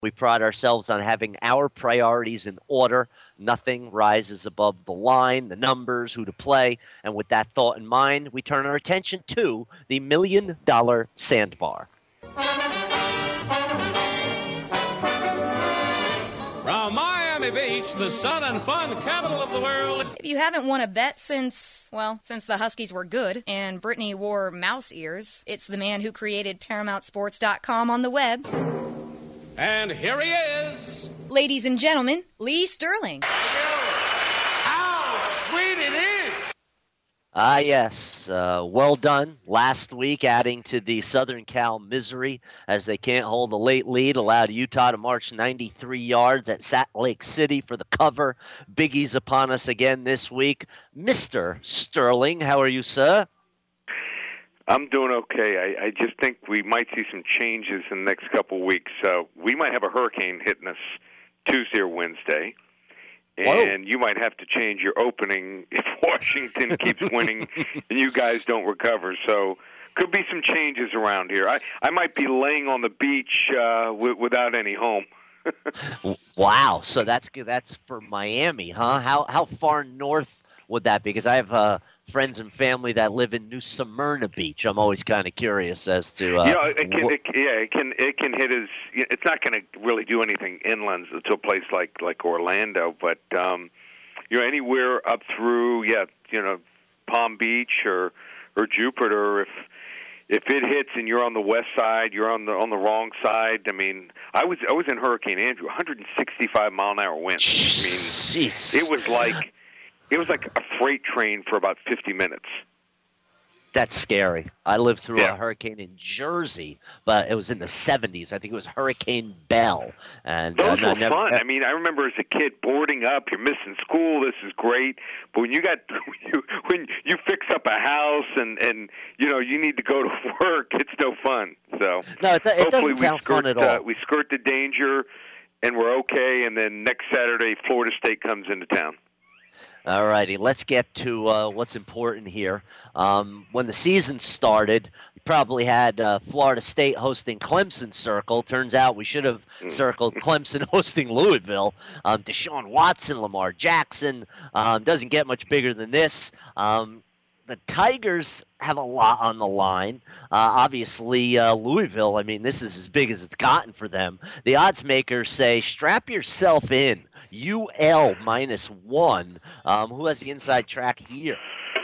We pride ourselves on having our priorities in order. Nothing rises above the line, the numbers, who to play. And with that thought in mind, we turn our attention to the $1 million Sandbar. From Miami Beach, the sun and fun capital of the world. If you haven't won a bet since the Huskies were good and Brittany wore mouse ears, it's the man who created ParamountSports.com on the web. And here he is. Ladies and gentlemen, Lee Sterling. How sweet it is. Yes. Well done. Last week, adding to the Southern Cal misery as they can't hold a late lead, allowed Utah to march 93 yards at Salt Lake City for the cover. Biggie's upon us again this week. Mr. Sterling, how are you, sir? I'm doing okay. I just think we might see some changes in the next couple of weeks. We might have a hurricane hitting us Tuesday or Wednesday. And you might have to change your opening if Washington keeps winning and you guys don't recover. So could be some changes around here. I might be laying on the beach without any home. Wow. So that's for Miami, huh? How far north would that be? Because I have friends and family that live in New Smyrna Beach. I'm always kind of curious as to. It can hit as. It's not going to really do anything inland to a place like Orlando, but anywhere up through Palm Beach or Jupiter. If it hits and you're on the west side, you're on the wrong side. I mean, I was in Hurricane Andrew, 165 mile an hour winds. I mean, Jeez. It was like a freight train for about 50 minutes. That's scary. I lived through a hurricane in Jersey, but it was in the 70s. I think it was Hurricane Bell. And those were fun. I mean, I remember as a kid boarding up. You're missing school. This is great. But when you fix up a house and you need to go to work, it's no fun. So no, it doesn't sound fun at all. We skirt the danger, and we're okay. And then next Saturday, Florida State comes into town. All righty, let's get to what's important here. When the season started, we probably had Florida State hosting Clemson circle. Turns out we should have circled Clemson hosting Louisville. Deshaun Watson, Lamar Jackson, doesn't get much bigger than this. The Tigers have a lot on the line. Obviously, Louisville, I mean, this is as big as it's gotten for them. The odds makers say strap yourself in. UL -1. Who has the inside track here?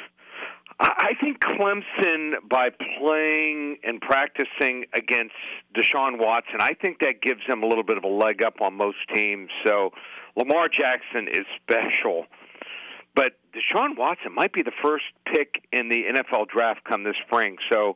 I think Clemson, by playing and practicing against Deshaun Watson, I think that gives them a little bit of a leg up on most teams. So Lamar Jackson is special. But Deshaun Watson might be the first pick in the NFL draft come this spring. So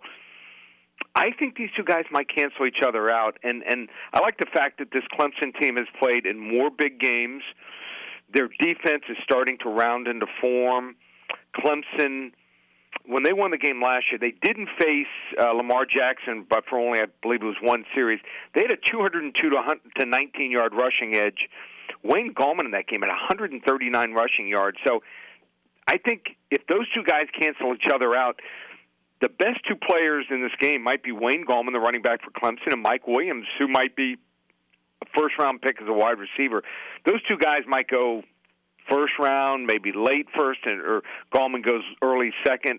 I think these two guys might cancel each other out. And I like the fact that this Clemson team has played in more big games. Their defense is starting to round into form. Clemson, when they won the game last year, they didn't face Lamar Jackson, but for only, I believe it was one series. They had a 202 to 19-yard rushing edge. Wayne Gallman in that game had 139 rushing yards. So I think if those two guys cancel each other out, the best two players in this game might be Wayne Gallman, the running back for Clemson, and Mike Williams, who might be a first-round pick as a wide receiver. Those two guys might go first round, maybe late first, or Gallman goes early second.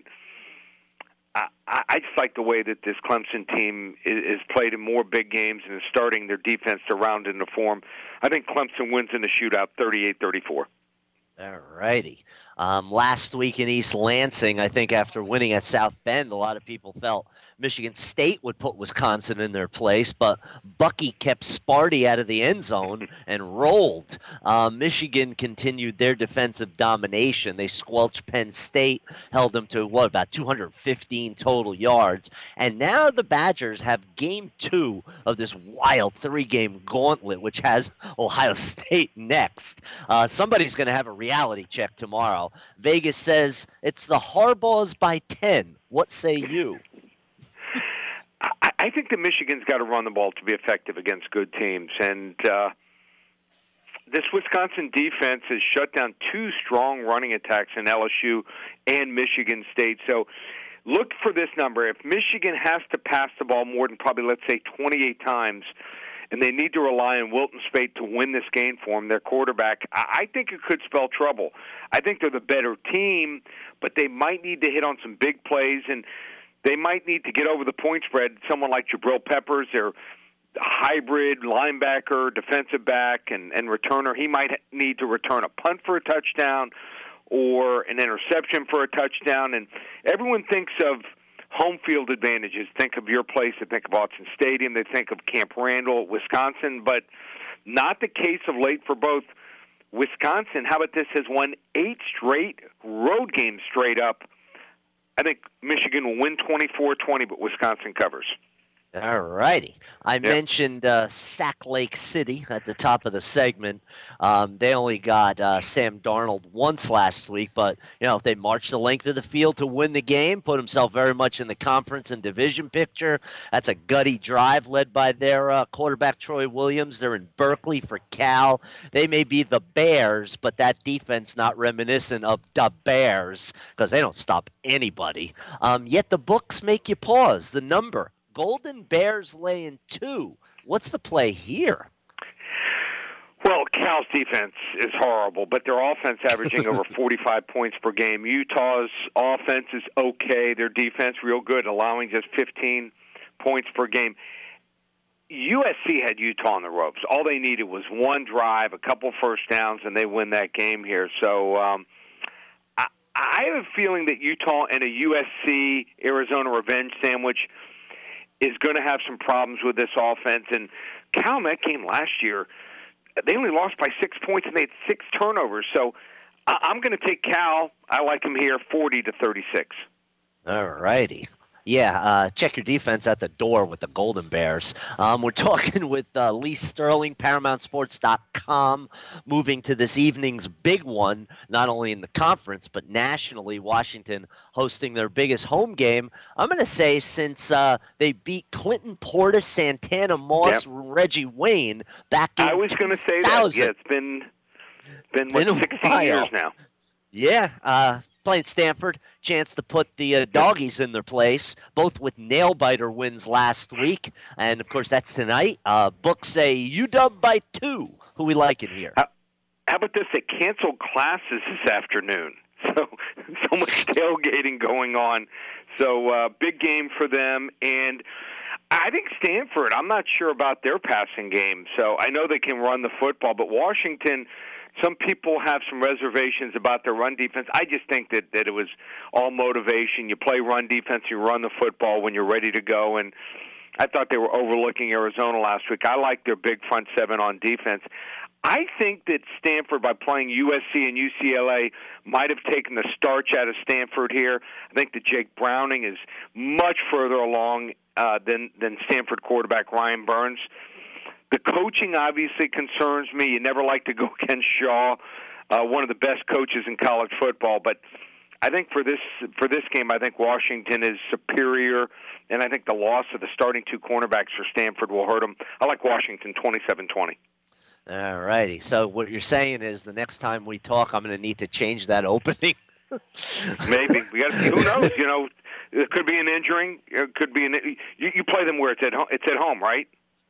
I just like the way that this Clemson team is played in more big games and is starting their defense to round into form. I think Clemson wins in the shootout 38-34. All righty. Last week in East Lansing, I think after winning at South Bend, a lot of people felt Michigan State would put Wisconsin in their place, but Bucky kept Sparty out of the end zone and rolled. Michigan continued their defensive domination. They squelched Penn State, held them to, about 215 total yards. And now the Badgers have game 2 of this wild 3-game gauntlet, which has Ohio State next. Somebody's going to have a reality check tomorrow. Vegas says it's the Harbaughs by 10. What say you? I think that Michigan's got to run the ball to be effective against good teams. And this Wisconsin defense has shut down 2 strong running attacks in LSU and Michigan State. So look for this number. If Michigan has to pass the ball more than probably, let's say, 28 times, and they need to rely on Wilton Speight to win this game for them, their quarterback, I think it could spell trouble. I think they're the better team, but they might need to hit on some big plays, and they might need to get over the point spread. Someone like Jabril Peppers, their hybrid linebacker, defensive back, and returner, he might need to return a punt for a touchdown or an interception for a touchdown. And everyone thinks of home field advantages. Think of your place. They think of Autzen Stadium. They think of Camp Randall, Wisconsin. But not the case of late for both. Wisconsin, how about this, has won 8 straight road games straight up. I think Michigan will win 24-20, but Wisconsin covers. All righty. I mentioned Sac Lake City at the top of the segment. They only got Sam Darnold once last week, but they marched the length of the field to win the game, put himself very much in the conference and division picture. That's a gutty drive led by their quarterback, Troy Williams. They're in Berkeley for Cal. They may be the Bears, but that defense not reminiscent of the Bears because they don't stop anybody. Yet the books make you pause. The number. Golden Bears laying 2. What's the play here? Well, Cal's defense is horrible, but their offense averaging over 45 points per game. Utah's offense is okay. Their defense real good, allowing just 15 points per game. USC had Utah on the ropes. All they needed was one drive, a couple first downs, and they win that game here. So I have a feeling that Utah and a USC-Arizona revenge sandwich is going to have some problems with this offense. And Cal in that game last year, they only lost by 6 points, and they had 6 turnovers. So I'm going to take Cal. I like them here, 40-36. All righty. Yeah, check your defense at the door with the Golden Bears. We're talking with Lee Sterling, ParamountSports.com, moving to this evening's big one, not only in the conference, but nationally, Washington hosting their biggest home game. I'm going to say since they beat Clinton Portis, Santana Moss, Reggie Wayne back in I was going to say that. Yeah, it's been 16 years now. Yeah, playing Stanford, chance to put the doggies in their place, both with nail-biter wins last week. And, of course, that's tonight. Books say UW by 2. Who we liking here? How about this? They canceled classes this afternoon. So much tailgating going on. So big game for them. And I think Stanford, I'm not sure about their passing game. So I know they can run the football, but Washington – some people have some reservations about their run defense. I just think that it was all motivation. You play run defense, you run the football when you're ready to go. And I thought they were overlooking Arizona last week. I like their big front seven on defense. I think that Stanford, by playing USC and UCLA, might have taken the starch out of Stanford here. I think that Jake Browning is much further along than Stanford quarterback Ryan Burns. The coaching obviously concerns me. You never like to go against Shaw, one of the best coaches in college football. But I think for this game, I think Washington is superior, and I think the loss of the starting 2 cornerbacks for Stanford will hurt them. I like Washington 27-20. All righty. So what you're saying is the next time we talk, I'm going to need to change that opening. Maybe we got to see. Who knows? It could be an injury. It could be you play them where it's at home. It's at home, right?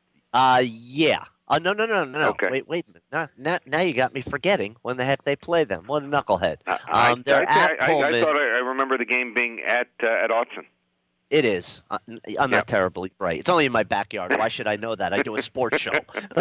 Yeah. No. Okay. Wait a minute. Now you got me forgetting when the heck they play them. What a knucklehead. They're at Pullman. I thought I remember the game being at Autzen. It is. I'm not terribly bright. It's only in my backyard. Why should I know that? I do a sports show.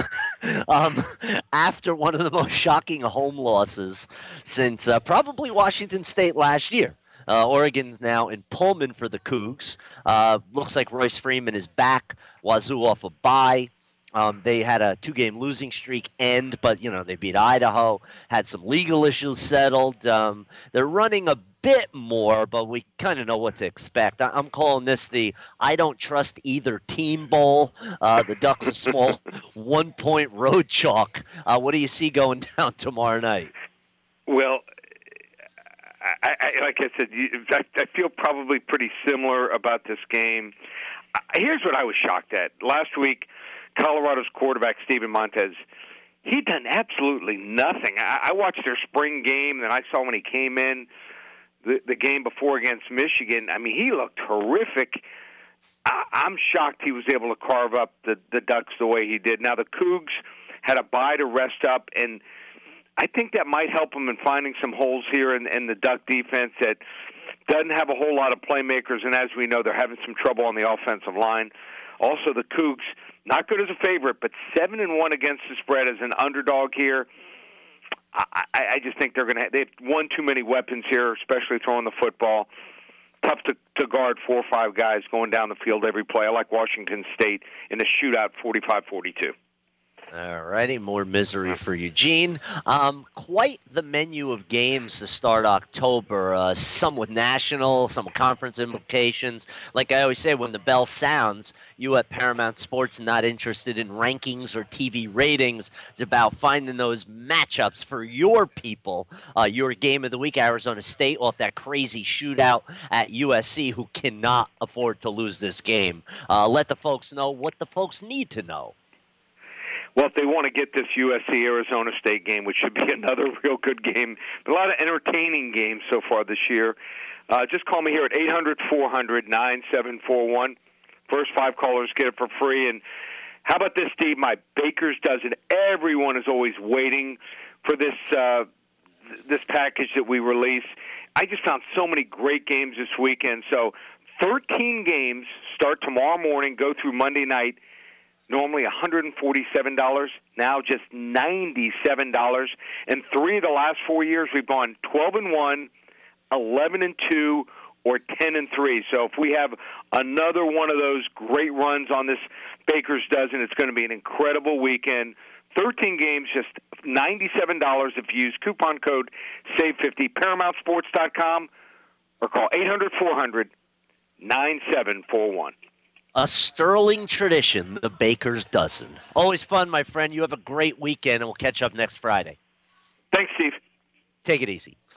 After one of the most shocking home losses since probably Washington State last year. Oregon's now in Pullman for the Cougs. Looks like Royce Freeman is back. Wazoo off a bye. They had a 2-game losing streak end, but, they beat Idaho, had some legal issues settled. They're running a bit more, but we kind of know what to expect. I'm calling this the I don't trust either team bowl. The Ducks a small 1-point road chalk. What do you see going down tomorrow night? Well, I like I said, I feel probably pretty similar about this game. Here's what I was shocked at. Last week, Colorado's quarterback, Steven Montez, he'd done absolutely nothing. I watched their spring game, and I saw when he came in the game before against Michigan. I mean, he looked horrific. I'm shocked he was able to carve up the Ducks the way he did. Now, the Cougs had a bye to rest up, and I think that might help them in finding some holes here in the Duck defense that doesn't have a whole lot of playmakers, and as we know, they're having some trouble on the offensive line. Also, the Cougs, not good as a favorite, but 7-1 against the spread as an underdog here. I just think they've one too many weapons here, especially throwing the football. Tough to guard 4 or 5 guys going down the field every play. I like Washington State in a shootout 45-42. All righty, more misery for Eugene. Quite the menu of games to start October, some with national, some with conference implications. Like I always say, when the bell sounds, you at Paramount Sports are not interested in rankings or TV ratings. It's about finding those matchups for your people. Your game of the week, Arizona State, off that crazy shootout at USC, who cannot afford to lose this game. Let the folks know what the folks need to know. Well, if they want to get this USC-Arizona State game, which should be another real good game, but a lot of entertaining games so far this year, just call me here at 800-400-9741. First 5 callers get it for free. And how about this, Steve? My Baker's Dozen. Everyone is always waiting for this package that we release. I just found so many great games this weekend. So 13 games start tomorrow morning, go through Monday night. Normally $147, now just $97. And 3 of the last 4 years, we've gone 12-1, 11-2, or 10-3. So if we have another one of those great runs on this Baker's Dozen, it's going to be an incredible weekend. 13 games, just $97 if you use coupon code SAVE50, ParamountSports.com, or call 800-400-9741. A sterling tradition, the Baker's Dozen. Always fun, my friend. You have a great weekend, and we'll catch up next Friday. Thanks, Steve. Take it easy.